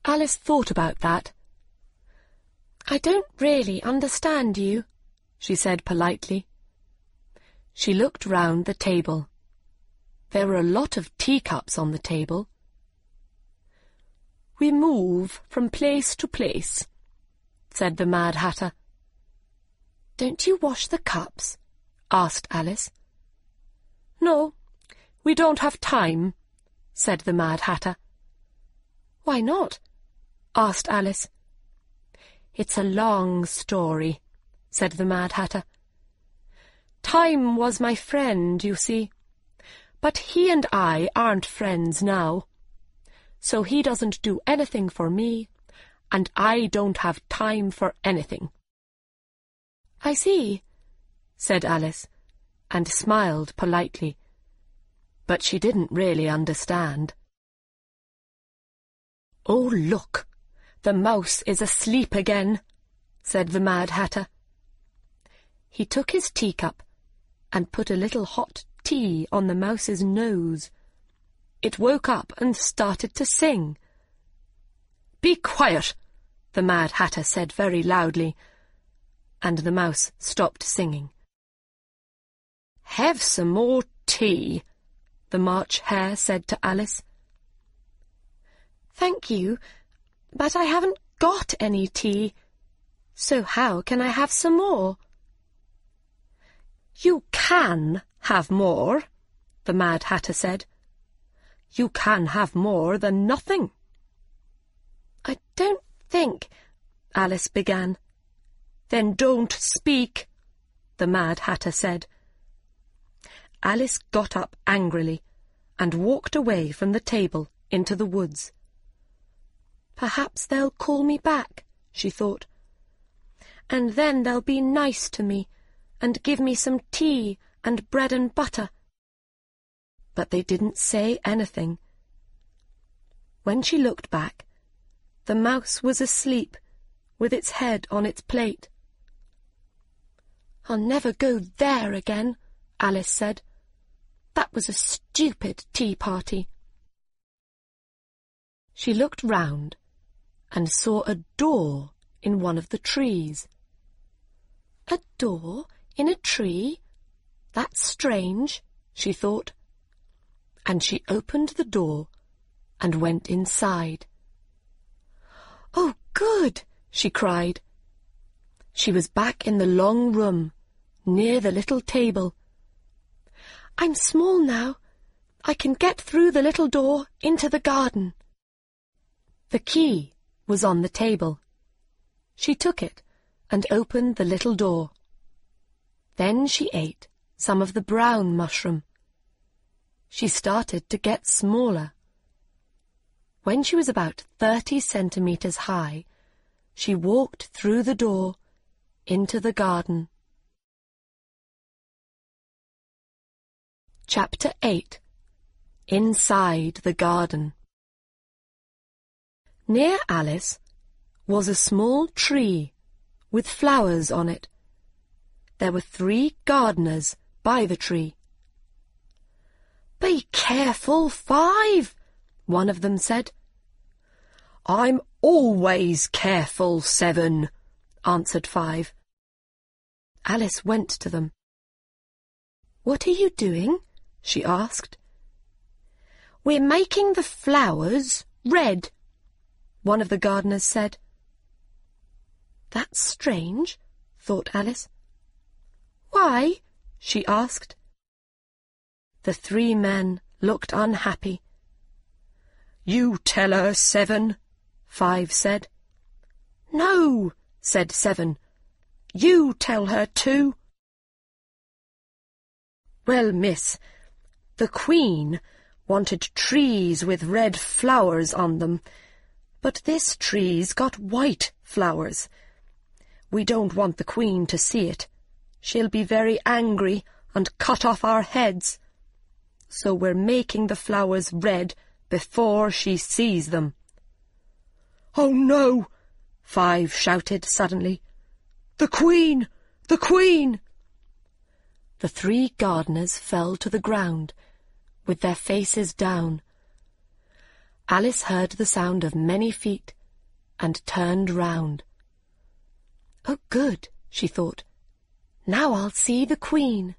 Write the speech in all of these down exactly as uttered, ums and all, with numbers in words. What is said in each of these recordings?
Alice thought about that. "I don't really understand you," she said politely. She looked round the table. There were a lot of teacups on the table. "We move from place to place," said the Mad Hatter. "Don't you wash the cups?" asked Alice. "No, we don't have time," said the Mad Hatter. "Why not?" asked Alice. "It's a long story," said the Mad Hatter. "Time was my friend, you see, but he and I aren't friends now. So he doesn't do anything for me, and I don't have time for anything." "I see," said Alice, and smiled politely, but she didn't really understand. "Oh, look, the mouse is asleep again," said the Mad Hatter. He took his teacup and put a little hot tea on the mouse's nose. It woke up and started to sing. "Be quiet," the Mad Hatter said very loudly, and the mouse stopped singing. "Have some more tea," the March Hare said to Alice. "Thank you, but I haven't got any tea, so how can I have some more?" "You can have more," the Mad Hatter said. "You can have more than nothing." "I don't think—" Alice began. "Then don't speak," the Mad Hatter said. Alice got up angrily and walked away from the table into the woods. "Perhaps they'll call me back," she thought, "and then they'll be nice to me and give me some tea and bread and butter." But they didn't say anything. When she looked back, the mouse was asleep with its head on its plate. "I'll never go there again," Alice said. "That was a stupid tea party." She looked round and saw a door in one of the trees. "A door in a tree? That's strange," she thought. And she opened the door and went inside. "Oh, good!" she cried. She was back in the long room, near the little table. "I'm small now. I can get through the little door into the garden." The key was on the table. She took it and opened the little door. Then she ate some of the brown mushroom. She started to get smaller. When she was about thirty centimetres high, she walked through the door into the garden. Chapter eight. Inside the Garden. Near Alice was a small tree with flowers on it. There were three gardeners by the tree. "Be careful, Five," one of them said. "I'm always careful, Seven," answered Five. Alice went to them. "What are you doing?" she asked. "We're making the flowers red," one of the gardeners said. "That's strange," thought Alice. "Why?" she asked. The three men looked unhappy. "You tell her, Seven," Five said. "No," said Seven. "You tell her too." "Well, miss, the Queen wanted trees with red flowers on them, but this tree's got white flowers. We don't want the Queen to see it. She'll be very angry and cut off our heads. So we're making the flowers red before she sees them." "Oh, no!" Five shouted suddenly. "The Queen! The Queen!" The three gardeners fell to the ground, with their faces down. Alice heard the sound of many feet and turned round. "Oh, good," she thought. "Now I'll see the Queen."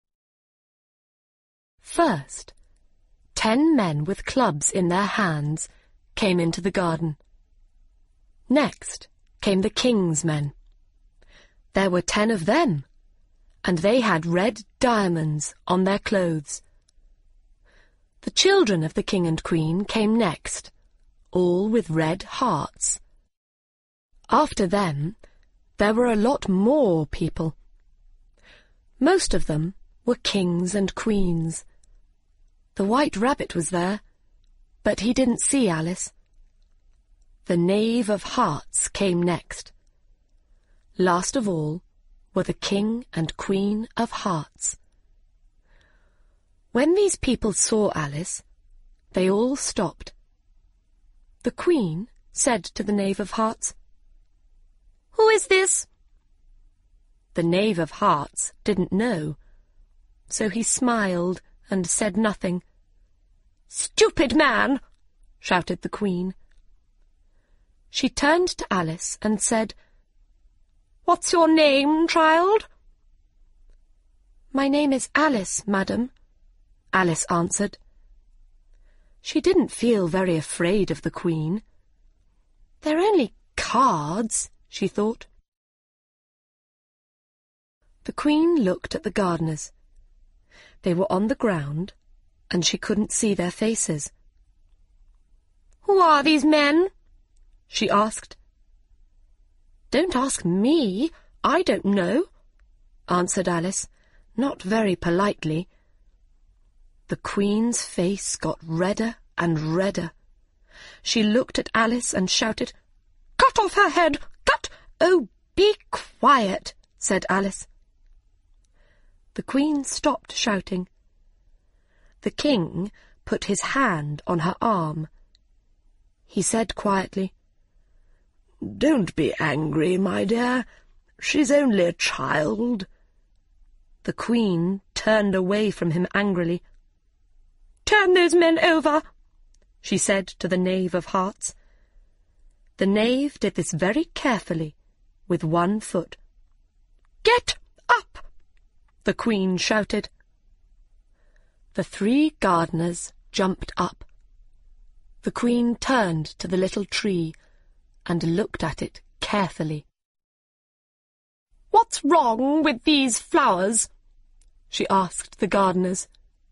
First, ten men with clubs in their hands came into the garden. Next came the King's men. There were ten of them, and they had red diamonds on their clothes. The children of the King and Queen came next, all with red hearts. After them, there were a lot more people. Most of them were kings and queens. The White Rabbit was there, but he didn't see Alice. The Knave of Hearts came next. Last of all were the King and Queen of Hearts. When these people saw Alice, they all stopped. The Queen said to the Knave of Hearts, "Who is this?" The Knave of Hearts didn't know, so he smiled and said nothing. "Stupid man!" shouted the Queen. She turned to Alice and said, "What's your name, child?" "My name is Alice, madam," Alice answered. She didn't feel very afraid of the Queen. "They're only cards," she thought. The Queen looked at the gardeners. They were on the ground, and she couldn't see their faces. "Who are these men?" she asked. "Don't ask me, I don't know," answered Alice, not very politely. The Queen's face got redder and redder. She looked at Alice and shouted, "Cut off her head! Cut!" "Oh, be quiet," said Alice. The Queen stopped shouting. The King put his hand on her arm. He said quietly, "Don't be angry, my dear. She's only a child." The Queen turned away from him angrily. "Turn those men over," she said to the Knave of Hearts. The Knave did this very carefully, with one foot. "Get up!" the Queen shouted. The three gardeners jumped up. The Queen turned to the little tree and looked at it carefully. "What's wrong with these flowers?" she asked the gardeners.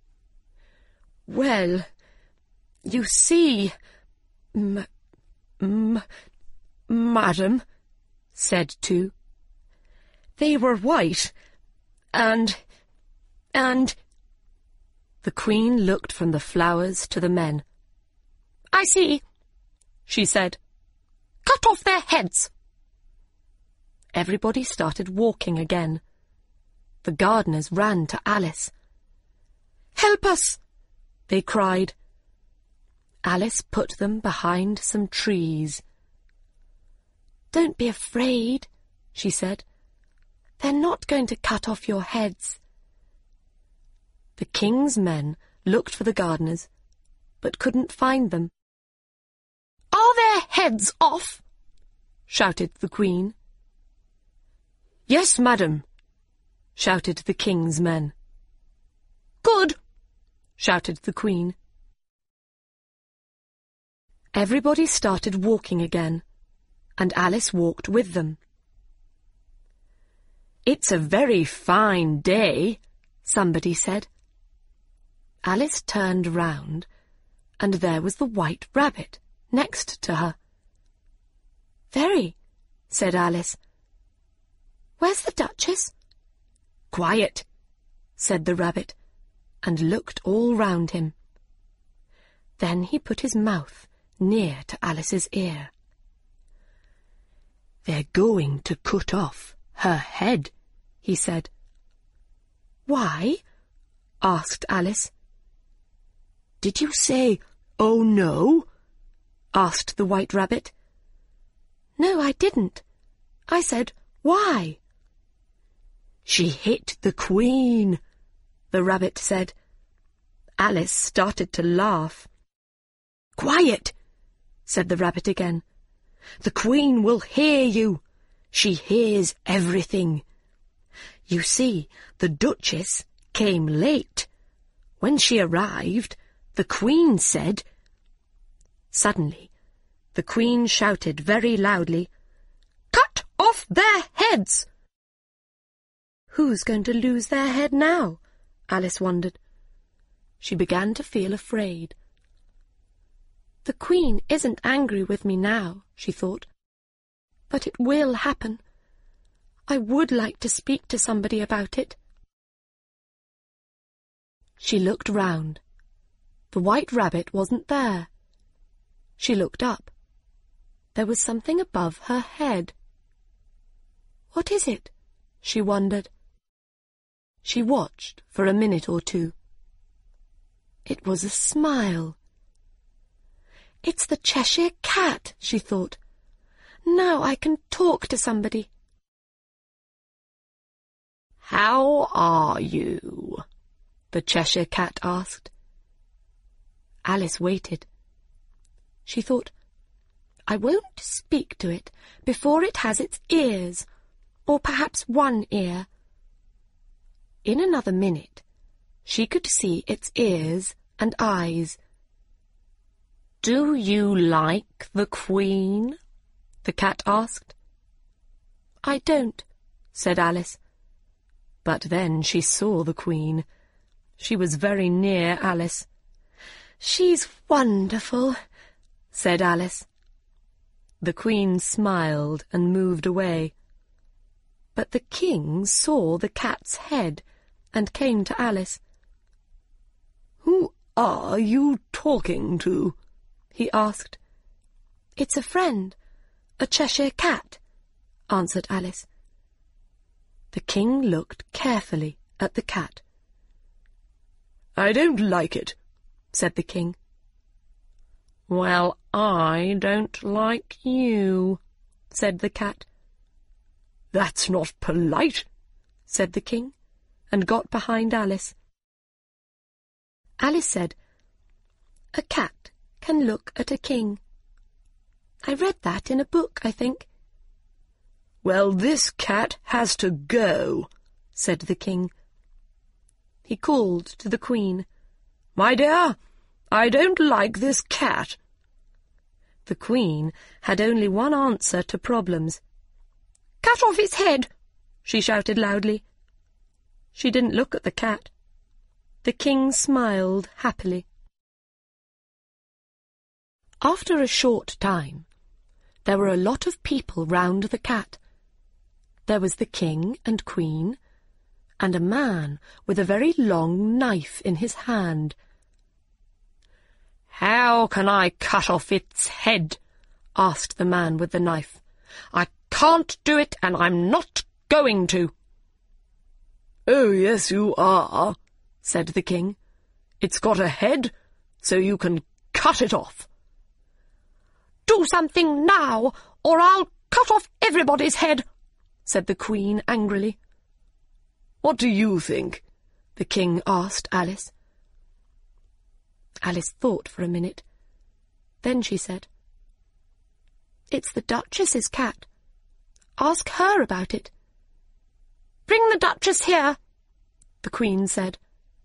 "Well, you see, m m madam," said two. "They were white, and, and—" The Queen looked from the flowers to the men. "I see," she said. "Cut off their heads." Everybody started walking again. The gardeners ran to Alice. "Help us!" they cried. Alice put them behind some trees. "Don't be afraid," she said. "They're not going to cut off your heads." The King's men looked for the gardeners, but couldn't find them. "Are their heads off?" shouted the Queen. "Yes, madam," shouted the King's men. "Good," shouted the Queen. Everybody started walking again, and Alice walked with them. "It's a very fine day," somebody said. Alice turned round, and there was the White Rabbit next to her. "Very," said Alice. "Where's the Duchess?" "Quiet," said the Rabbit, and looked all round him. Then he put his mouth near to Alice's ear. "They're going to cut off her head," he said. "Why?" asked Alice. "Did you say, 'Oh no'?" asked the White Rabbit. "No, I didn't. I said, 'Why?'" "She hit the Queen," the Rabbit said. Alice started to laugh. "Quiet," said the rabbit again. "The Queen will hear you. She hears everything. You see, the Duchess came late. When she arrived, the Queen said—" Suddenly, the Queen shouted very loudly, "Cut off their heads!" Who's going to lose their head now? Alice wondered. She began to feel afraid. The Queen isn't angry with me now, she thought. But it will happen. I would like to speak to somebody about it. She looked round. The White Rabbit wasn't there. She looked up. There was something above her head. What is it? She wondered. She watched for a minute or two. It was a smile. It's the Cheshire Cat, she thought. Now I can talk to somebody. How are you? The Cheshire Cat asked. Alice waited. She thought, I won't speak to it before it has its ears, or perhaps one ear. In another minute, she could see its ears and eyes. Do you like the Queen? The cat asked. I don't, said Alice. But then she saw the Queen. She was very near Alice. She's wonderful, said Alice. The Queen smiled and moved away. But the King saw the cat's head and came to Alice. Who are you talking to? He asked. It's a friend, a Cheshire Cat, answered Alice. The King looked carefully at the cat. I don't like it, said the King. Well, I don't like you, said the cat. That's not polite, said the King, and got behind Alice. Alice said, A cat can look at a king. I read that in a book, I think. Well, this cat has to go, said the King. He called to the Queen. My dear, I don't like this cat. The Queen had only one answer to problems. Cut off its head, she shouted loudly. She didn't look at the cat. The King smiled happily. After a short time, there were a lot of people round the cat. There was the King and Queen, and a man with a very long knife in his hand. How can I cut off its head? Asked the man with the knife. I can't do it, and I'm not going to. Oh, yes, you are, said the King. It's got a head, so you can cut it off. Do something now, or I'll cut off everybody's head, said the Queen angrily. What do you think? The King asked Alice. Alice thought for a minute. Then she said, It's the Duchess's cat. Ask her about it. Bring the Duchess here, the Queen said.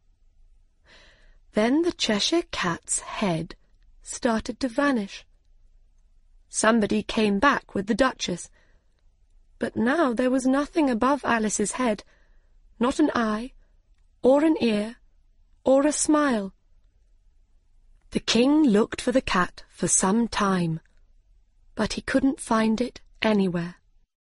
Then the Cheshire Cat's head started to vanish. Somebody came back with the Duchess, but now there was nothing above Alice's head, not an eye, or an ear, or a smile. The King looked for the cat for some time, but he couldn't find it anywhere.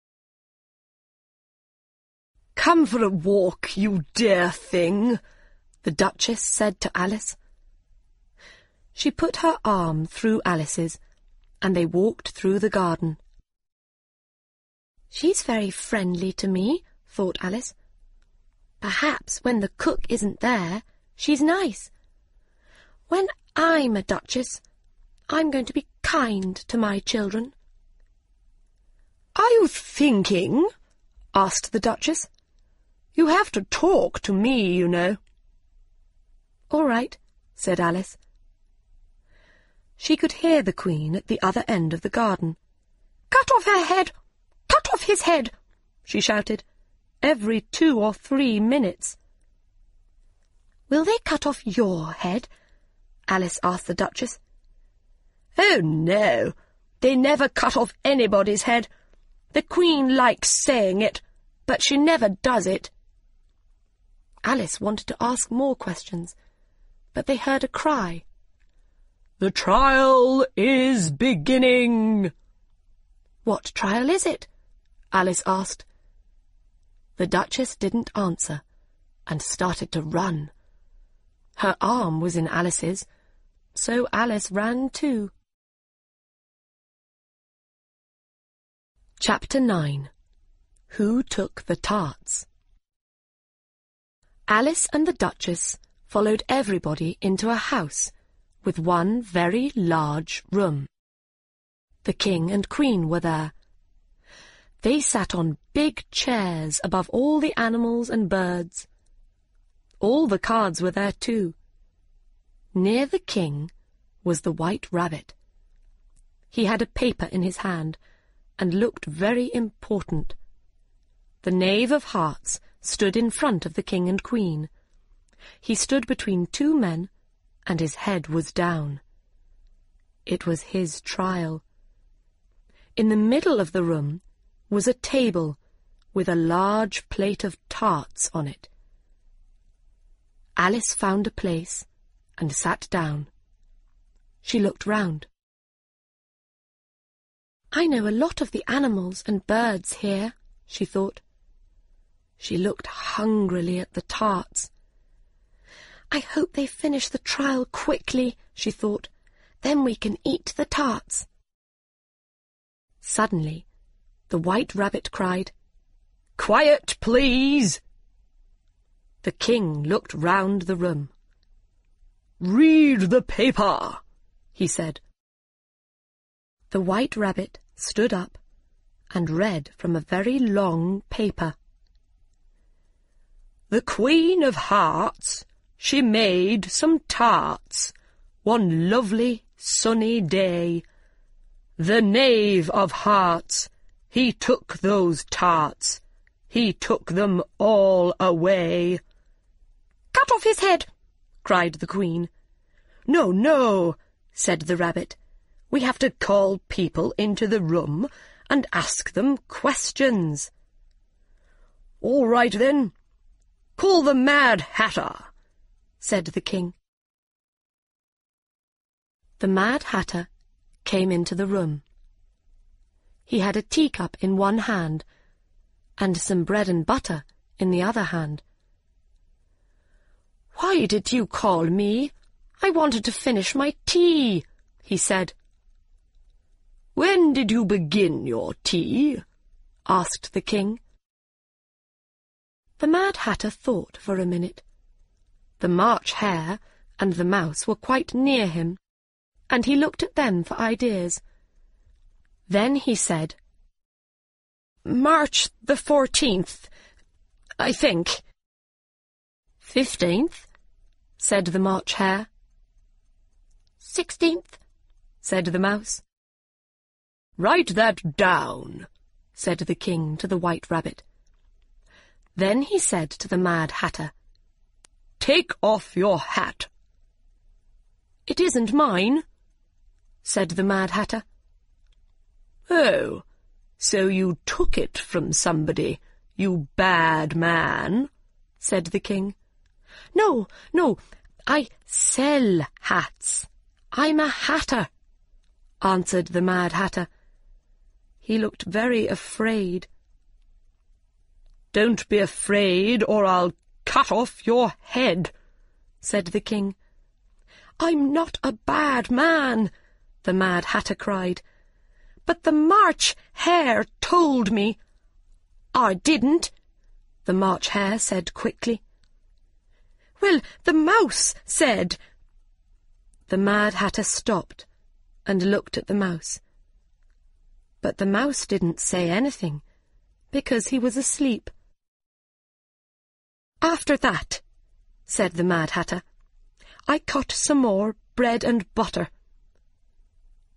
Come for a walk, you dear thing, the Duchess said to Alice. She put her arm through Alice's, and they walked through the garden. She's very friendly to me, thought Alice. Perhaps when the cook isn't there, she's nice. When I'm a Duchess, I'm going to be kind to my children. Are you thinking? Asked the Duchess. You have to talk to me, you know. All right, said Alice. She could hear the Queen at the other end of the garden. "Cut off her head! Cut off his head!" she shouted, every two or three minutes. "Will they cut off your head?" Alice asked the Duchess. "Oh, no, they never cut off anybody's head. The Queen likes saying it, but she never does it." Alice wanted to ask more questions, but they heard a cry. "The trial is beginning." "What trial is it?" Alice asked. The Duchess didn't answer and started to run. Her arm was in Alice's, so Alice ran too. Chapter nine. Who Took the Tarts? Alice and the Duchess followed everybody into a house with one very large room. The King and Queen were there. They sat on big chairs above all the animals and birds. All the cards were there too. Near the King was the White Rabbit. He had a paper in his hand and looked very important. The Knave of Hearts stood in front of the King and Queen. He stood between two men, and his head was down. It was his trial. In the middle of the room was a table with a large plate of tarts on it. Alice found a place and sat down. She looked round. "I know a lot of the animals and birds here," she thought. She looked hungrily at the tarts. "I hope they finish the trial quickly," she thought. "Then we can eat the tarts." Suddenly, the White Rabbit cried, "Quiet, please!" The King looked round the room. "Read the paper," he said. The White Rabbit stood up and read from a very long paper. "The Queen of Hearts, she made some tarts one lovely sunny day. The Knave of Hearts, he took those tarts, he took them all away." "Cut off his head!" cried the Queen. "No, no," said the Rabbit. "We have to call people into the room and ask them questions." "All right, then. Call the Mad Hatter," said the King. The Mad Hatter came into the room. He had a teacup in one hand and some bread and butter in the other hand. "Why did you call me? I wanted to finish my tea," he said. "When did you begin your tea?" asked the King. The Mad Hatter thought for a minute. The March Hare and the Mouse were quite near him, and he looked at them for ideas. Then he said, "March the fourteenth, I think." "Fifteenth," said the March Hare. "Sixteenth," said the Mouse. "Write that down," said the King to the White Rabbit. Then he said to the Mad Hatter, "Take off your hat." "It isn't mine," said the Mad Hatter. "Oh, so you took it from somebody, you bad man," said the King. "No, no, I sell hats. I'm a hatter," answered the Mad Hatter. He looked very afraid. "Don't be afraid, or I'll cut off your head," said the King. "I'm not a bad man," the Mad Hatter cried. "But the March Hare told me." "I didn't," the March Hare said quickly. "Well, the Mouse said." The Mad Hatter stopped and looked at the Mouse. But the Mouse didn't say anything, because he was asleep. "After that," said the Mad Hatter, "I cut some more bread and butter.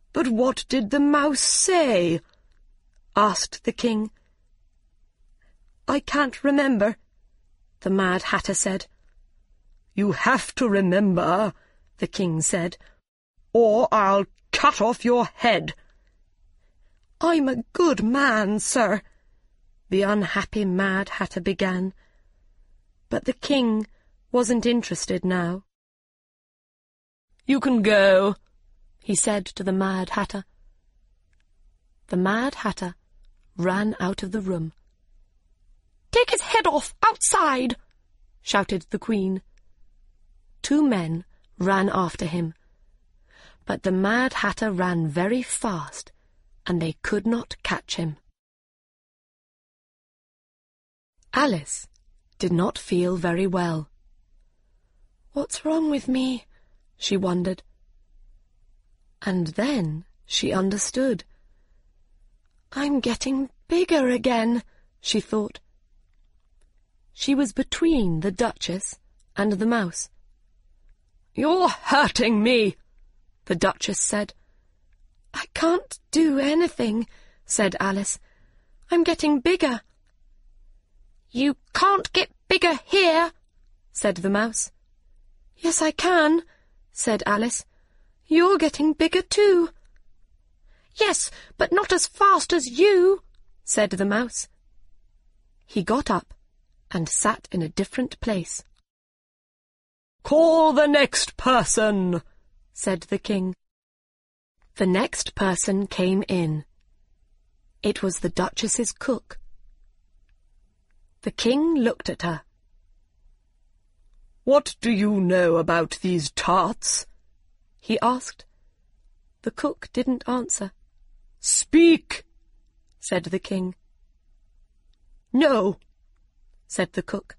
"But what did the mouse say?" asked the king. "I can't remember," the Mad Hatter said. "You have to remember," the king said, "or I'll cut off your head." "I'm a good man, sir," the unhappy Mad Hatter began. But the king wasn't interested now. "You can go," he said to the Mad Hatter. The Mad Hatter ran out of the room. "Take his head off outside!" shouted the Queen. Two men ran after him, but the Mad Hatter ran very fast, and they could not catch him. Alice did not feel very well. "What's wrong with me?" she wondered. And then she understood. "I'm getting bigger again," she thought. She was between the Duchess and the mouse. "You're hurting me," the Duchess said. "I can't do anything," said Alice. "I'm getting bigger." "You can't get bigger here," said the mouse. "Yes, I can," said Alice. "You're getting bigger too." "Yes, but not as fast as you," said the mouse. He got up and sat in a different place. "Call the next person," said the king. The next person came in. It was the Duchess's cook. The king looked at her. "What do you know about these tarts?" he asked. The cook didn't answer. "Speak," said the king. "No," said the cook.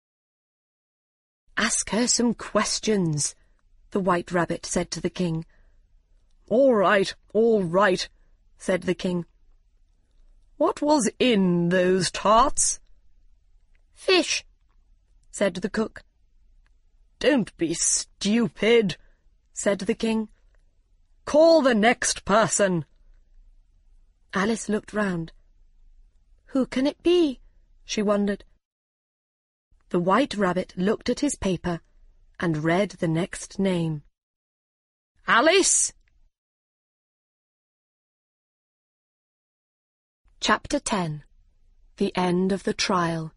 "Ask her some questions," the White Rabbit said to the king. "All right, all right," said the king. "What was in those tarts?" "Fish," said the cook. "Don't be stupid," said the king. "Call the next person." Alice looked round. Who can it be? She wondered. The White Rabbit looked at his paper and read the next name. Alice! Chapter ten. The End of the Trial.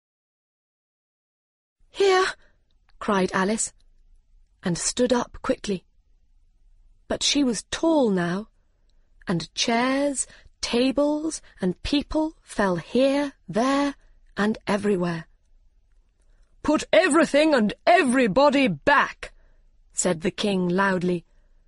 "Here!" cried Alice, and stood up quickly. But she was tall now, and chairs, tables, and people fell here, there, and everywhere. "Put everything and everybody back," said the king loudly.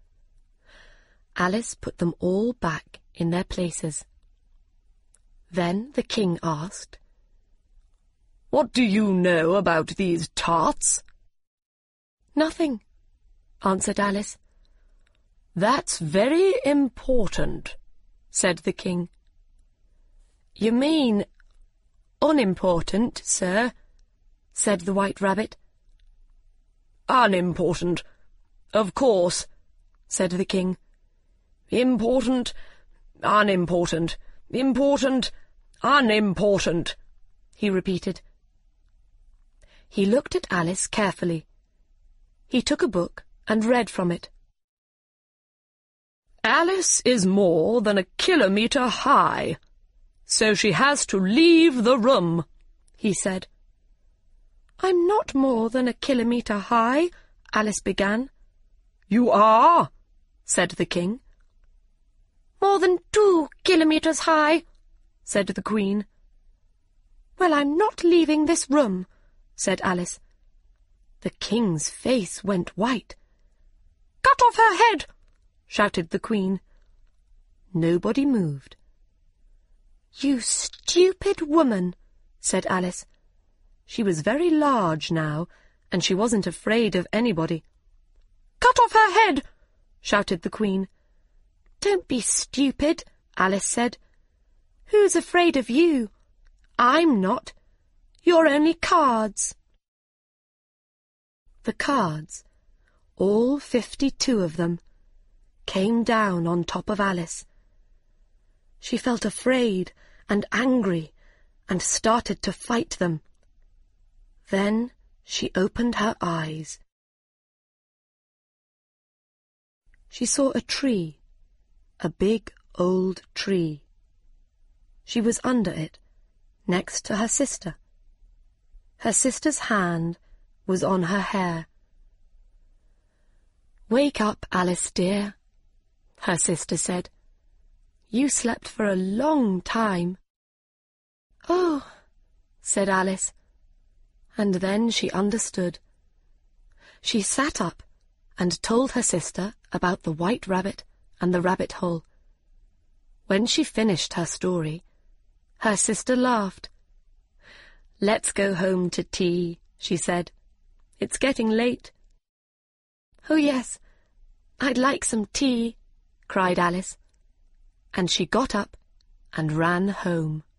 Alice put them all back in their places. Then the king asked, "What do you know about these tarts?" "Nothing," answered Alice. "That's very important," said the king. "You mean unimportant, sir," said the White Rabbit. "Unimportant, of course," said the king. "Important, unimportant, important, unimportant," he repeated. He looked at Alice carefully. He took a book and read from it. "Alice is more than a kilometre high, so she has to leave the room," he said. "I'm not more than a kilometre high," Alice began. "You are," said the king. "More than two kilometres high," said the Queen. "Well, I'm not leaving this room," said Alice. The king's face went white. "Cut off her head!" shouted the Queen. Nobody moved. "You stupid woman," said Alice. She was very large now, and she wasn't afraid of anybody. "Cut off her head!" shouted the Queen. "Don't be stupid," Alice said. "Who's afraid of you? I'm not. You're only cards." The cards, all fifty-two of them, came down on top of Alice. She felt afraid and angry and started to fight them. Then she opened her eyes. She saw a tree, a big old tree. She was under it, next to her sister. Her sister's hand was on her hair. "Wake up, Alice dear," her sister said. "You slept for a long time." "Oh," said Alice, and then she understood. She sat up and told her sister about the white rabbit and the rabbit hole. When she finished her story, her sister laughed. "Let's go home to tea," she said. "It's getting late." "Oh, yes, I'd like some tea," cried Alice, and she got up and ran home.